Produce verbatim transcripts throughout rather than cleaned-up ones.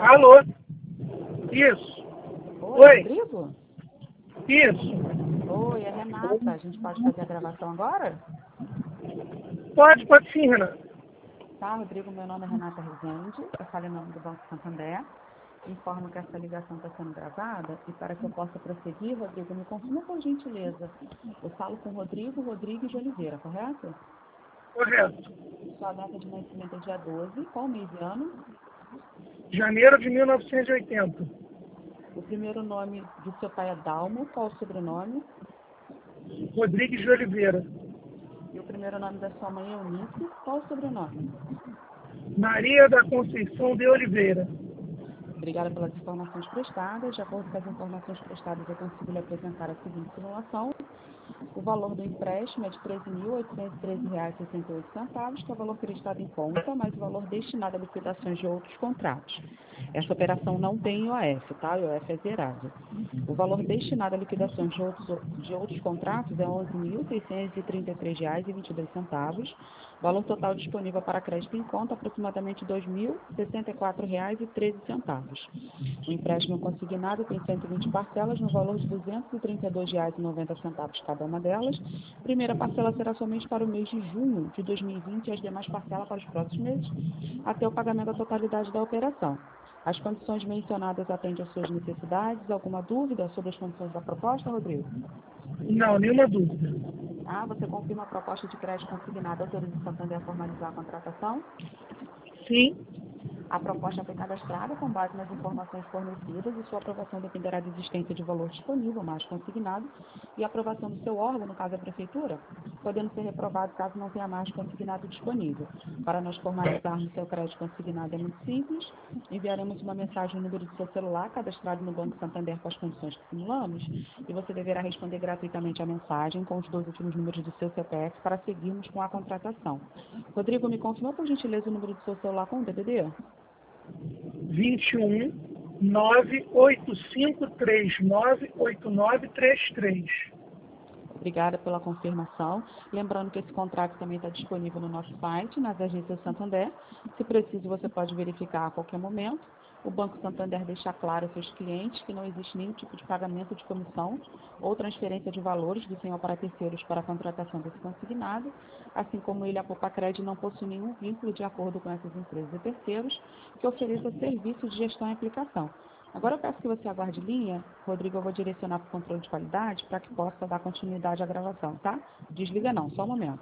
Alô? Isso. Oi, Oi. Rodrigo? Isso. Oi, é Renata. A gente pode fazer a gravação agora? Pode, pode sim, Renan. Tá, Rodrigo, meu nome é Renata Rezende, eu falo em nome do Banco Santander. Informo que essa ligação está sendo gravada e para que eu possa prosseguir, Rodrigo, me confirma por gentileza. Eu falo com Rodrigo Rodrigues de Oliveira, correto? Correto. Sua data de nascimento é dia doze, qual mês e ano? Janeiro de mil novecentos e oitenta. O primeiro nome do seu pai é Dalmo, qual o sobrenome? Rodrigues de Oliveira. E o primeiro nome da sua mãe é Eunice, qual o sobrenome? Maria da Conceição de Oliveira. Obrigada pelas informações prestadas. De acordo com as informações prestadas, eu consigo lhe apresentar a seguinte simulação. O valor do empréstimo é de treze mil oitocentos e treze reais e sessenta e oito centavos, que é o valor acreditado em conta, mais o valor destinado a liquidações de outros contratos. Essa operação não tem I O F, tá? O I O F é zerado. O valor destinado à liquidação de outros, de outros contratos é onze mil seiscentos e trinta e três reais e vinte e dois centavos. Valor total disponível para crédito em conta, aproximadamente dois mil sessenta e quatro reais e treze centavos. O empréstimo consignado tem cento e vinte parcelas no valor de duzentos e trinta e dois reais e noventa centavos cada uma delas. A primeira parcela será somente para o mês de junho de dois mil e vinte e as demais parcelas para os próximos meses, até o pagamento da totalidade da operação. As condições mencionadas atendem às suas necessidades? Alguma dúvida sobre as condições da proposta, Rodrigo? Não, nenhuma dúvida. Ah, você confirma a proposta de crédito consignada autoriza o Santander a formalizar a contratação? Sim. A proposta foi cadastrada com base nas informações fornecidas e sua aprovação dependerá da existência de valor disponível, mais consignado, e a aprovação do seu órgão, no caso a Prefeitura, podendo ser reprovado caso não tenha mais consignado disponível. Para nós formalizarmos seu crédito consignado é muito simples, enviaremos uma mensagem no número do seu celular cadastrado no Banco Santander com as condições que simulamos, e você deverá responder gratuitamente a mensagem com os dois últimos números do seu C P F para seguirmos com a contratação. Rodrigo, me confirma por gentileza o número do seu celular com o D D D? vinte e um, nove oito cinco três nove oito nove três três. Obrigada pela confirmação. Lembrando que esse contrato também está disponível no nosso site, nas agências Santander. Se preciso, você pode verificar a qualquer momento. O Banco Santander deixa claro aos seus clientes que não existe nenhum tipo de pagamento de comissão ou transferência de valores do senhor para terceiros para a contratação desse consignado, assim como ele, a Popacred, não possui nenhum vínculo de acordo com essas empresas e terceiros que ofereçam serviço de gestão e aplicação. Agora eu peço que você aguarde linha. Rodrigo, eu vou direcionar para o controle de qualidade para que possa dar continuidade à gravação, tá? Desliga não, só um momento.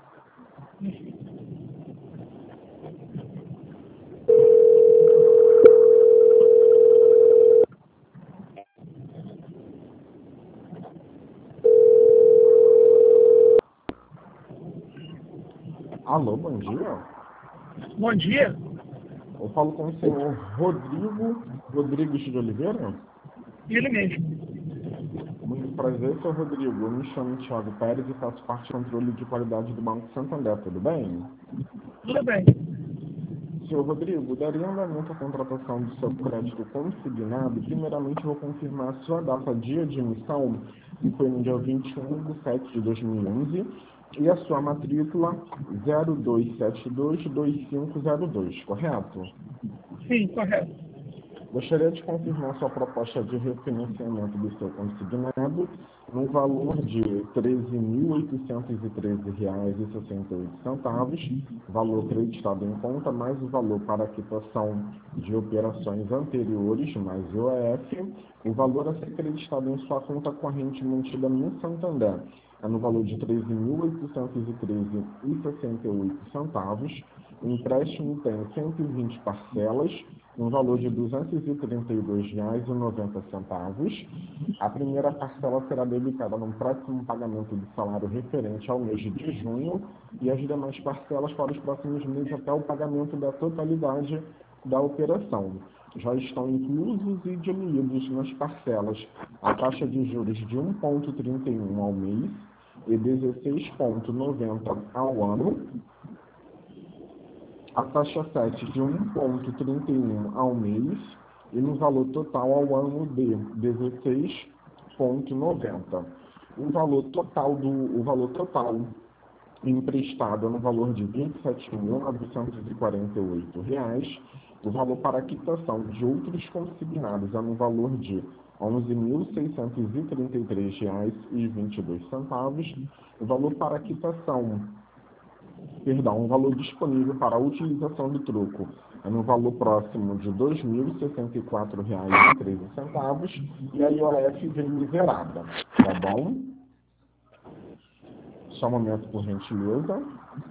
Alô, bom dia. Bom dia. Eu falo com o senhor Rodrigo Rodrigues de Oliveira. Ele mesmo. Muito prazer, senhor Rodrigo. Eu me chamo Thiago Pérez e faço parte do controle de qualidade do Banco Santander, tudo bem? Tudo bem. Senhor Rodrigo, daria andamento à contratação do seu crédito consignado. Primeiramente, eu vou confirmar a sua data dia de emissão, que foi no dia vinte e um de setembro de dois mil e onze, e a sua matrícula zero dois sete dois dois cinco zero dois, correto? Sim, correto. Gostaria de confirmar sua proposta de refinanciamento do seu consignado no valor de treze mil oitocentos e treze reais e sessenta e oito centavos, valor acreditado em conta, mais o valor para a quitação de operações anteriores, mais o I O F, o valor a ser acreditado em sua conta corrente mantida no Santander é no valor de treze mil oitocentos e treze reais e sessenta e oito centavos, o empréstimo tem cento e vinte parcelas, no valor de duzentos e trinta e dois reais e noventa centavos. A primeira parcela será debitada no próximo pagamento do salário referente ao mês de junho e as demais parcelas para os próximos meses até o pagamento da totalidade da operação. Já estão inclusos e diluídos nas parcelas a taxa de juros de um vírgula trinta e um ao mês e dezesseis vírgula noventa ao ano, a taxa sete de um vírgula trinta e um ao mês e no valor total ao ano de dezesseis vírgula noventa. O valor total do o valor total emprestado é no valor de vinte e sete mil novecentos e quarenta e oito reais O valor para a quitação de outros consignados é no valor de onze mil seiscentos e trinta e três reais e vinte e dois centavos. O valor para a quitação, perdão, o valor disponível para a utilização do troco é no valor próximo de dois mil e sessenta e quatro reais e treze centavos e a I O F veio zerada, tá bom? Só um momento, por gentileza.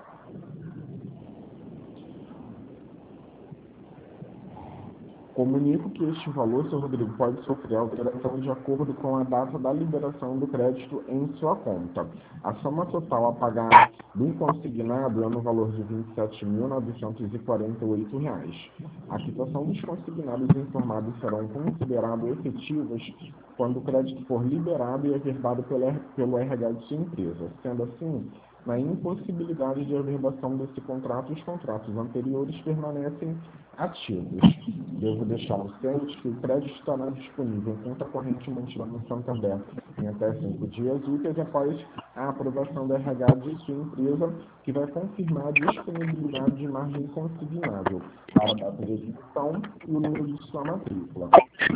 Comunico que este valor, senhor Rodrigo, pode sofrer alteração de acordo com a data da liberação do crédito em sua conta. A soma total a pagar do consignado é no valor de vinte e sete mil novecentos e quarenta e oito reais. A quitação dos consignados informados serão consideradas efetivas quando o crédito for liberado e averbado pelo, pelo R H de sua empresa. Sendo assim, na impossibilidade de averbação desse contrato, os contratos anteriores permanecem ativos. Devo deixá-lo ciente que o crédito estará disponível em conta corrente mantida no Santander em até cinco dias úteis após a aprovação da R H de sua empresa, que vai confirmar a disponibilidade de margem consignável para a data de execução e o número de sua matrícula.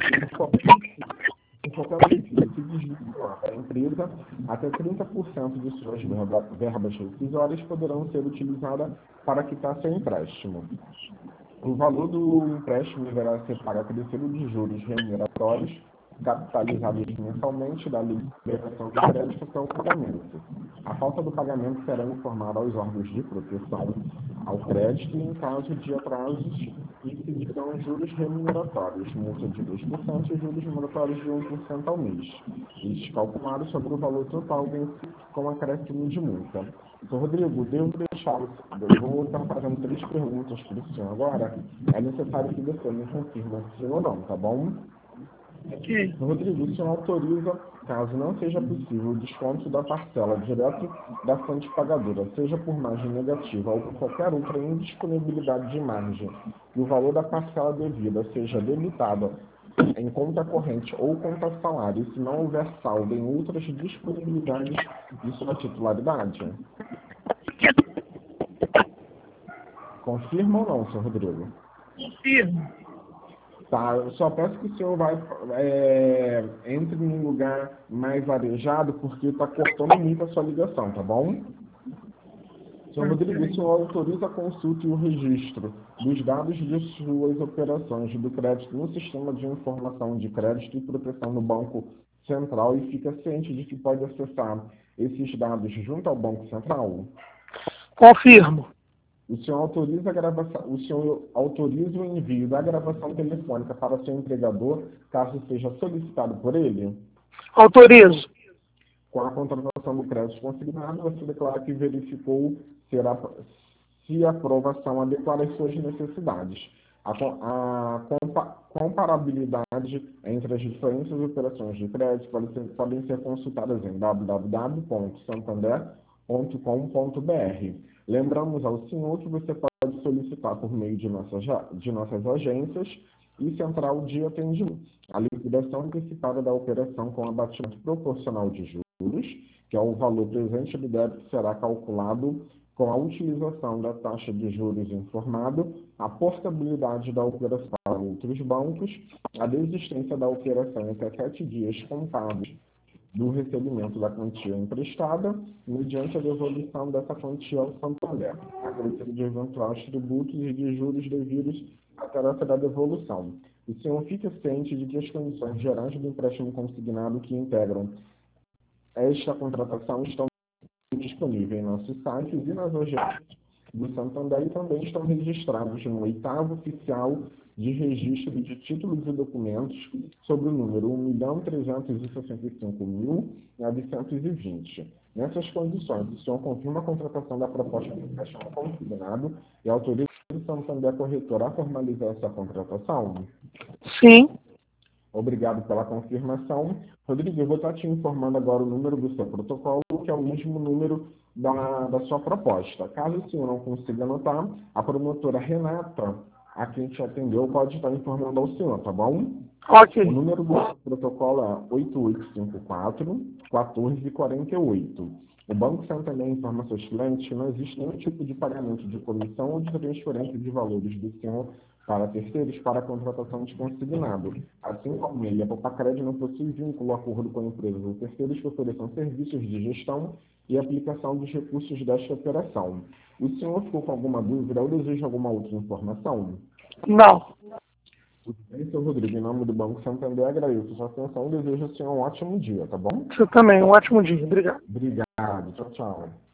Em qualquer momento, se desvincular da empresa, até trinta por cento de suas verba, verbas rescisórias poderão ser utilizadas para quitar seu empréstimo. O valor do empréstimo deverá ser pago a crescimento de juros remuneratórios, capitalizados mensalmente da liberação do crédito até o pagamento. A falta do pagamento será informada aos órgãos de proteção ao crédito e, em caso de atrasos, incidirão juros remuneratórios, multa de dois por cento e juros remuneratórios de um por cento ao mês. Estes calculados sobre o valor total com acréscimo de multa. Então, Rodrigo, devo deixá-lo. Eu vou estar fazendo três perguntas para o senhor agora. É necessário que você me confirme se ou não, tá bom? Ok. Rodrigo, o senhor autoriza, caso não seja possível, o desconto da parcela direto da fonte pagadora, seja por margem negativa ou por qualquer outra indisponibilidade de margem, e o valor da parcela devida seja debitado em conta corrente ou conta salário, e se não houver saldo em outras disponibilidades de sua titularidade? Confirma ou não, senhor Rodrigo? Confirmo. Tá, eu só peço que o senhor vai, é, entre num lugar mais arejado, porque está cortando muito a sua ligação, tá bom? Senhor Rodrigo, o senhor autoriza a consulta e o registro dos dados de suas operações do crédito no Sistema de Informação de Crédito e Proteção do Banco Central e fica ciente de que pode acessar esses dados junto ao Banco Central? Confirmo. O senhor autoriza a gravação, o senhor autoriza o envio da gravação telefônica para seu empregador, caso seja solicitado por ele? Autorizo. Com a contratação do crédito consignado, você declara que verificou ser a, se a aprovação adequada às suas necessidades. A, a compa, comparabilidade entre as diferentes operações de crédito podem ser, podem ser consultadas em w w w ponto santander ponto com ponto b r. Lembramos ao senhor que você pode solicitar por meio de nossas, de nossas agências e central de atendimento a liquidação antecipada da operação com abatimento proporcional de juros, que é o valor presente do débito será calculado com a utilização da taxa de juros informado, a portabilidade da operação para outros bancos, a desistência da operação em até sete dias contados do recebimento da quantia emprestada, mediante a devolução dessa quantia ao Santander, acrescido de eventuais tributos e de juros devidos à tarefa da devolução. O senhor fica ciente de que as condições gerais do empréstimo consignado que integram esta contratação estão disponíveis em nossos sites e nas agências do Santander e também estão registrados no oitavo oficial de registro de títulos e documentos sobre o número um milhão trezentos e sessenta e cinco mil novecentos e vinte. Nessas condições, o senhor confirma a contratação da proposta de empréstimo consignado e autoriza o Santander Corretora a formalizar essa contratação? Sim. Obrigado pela confirmação. Rodrigo, eu vou estar te informando agora o número do seu protocolo, que é o mesmo número da, da sua proposta. Caso o senhor não consiga anotar, a promotora Renata, a quem te atendeu, pode estar informando ao senhor, tá bom? Ok. O número do protocolo é oito oito cinco quatro, um quatro quatro oito. O Banco Santander informa a seus clientes que não existe nenhum tipo de pagamento de comissão ou de transferência de valores do senhor para terceiros para a contratação de consignado. Assim como ele, a Popacred não possui vínculo ou acordo com empresas ou terceiros que ofereçam serviços de gestão e aplicação dos recursos desta operação. O senhor ficou com alguma dúvida ou deseja alguma outra informação? Não. Tudo bem, senhor Rodrigo. Em nome do Banco Santander, agradeço a sua atenção e desejo ao senhor um ótimo dia, tá bom? Você também. Um ótimo dia. Obrigado. Obrigado. Tchau, tchau.